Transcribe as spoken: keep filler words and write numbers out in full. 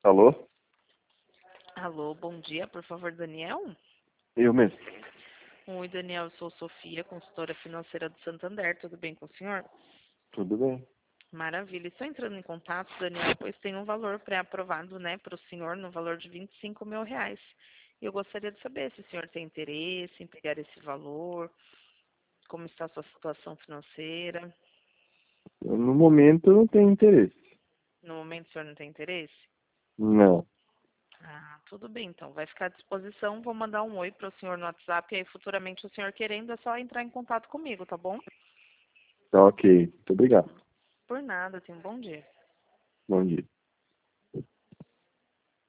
Alô? Alô, bom dia, por favor, Daniel? Eu mesmo. Oi, Daniel, eu sou Sofia, consultora financeira do Santander, tudo bem com o senhor? Tudo bem? Maravilha, estou entrando em contato, Daniel, pois tem um valor pré-aprovado, né, para o senhor, no valor de vinte e cinco mil reais. E eu gostaria de saber se o senhor tem interesse em pegar esse valor, como está a sua situação financeira. No momento eu não tenho interesse. No momento o senhor não tem interesse? Não. Ah, tudo bem, então. Vai ficar à disposição. Vou mandar um oi para o senhor no WhatsApp. E aí, futuramente, o senhor querendo, é só entrar em contato comigo, tá bom? Tá ok. Muito obrigado. Por nada. Tenha um bom dia. Bom dia.